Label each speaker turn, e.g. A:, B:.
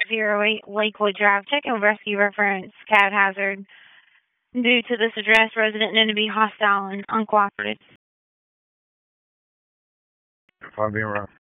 A: 08 Lakewood Drive. Check and rescue reference cat hazard. Due to this address, resident known to be hostile and uncooperative.
B: If I'm being rough.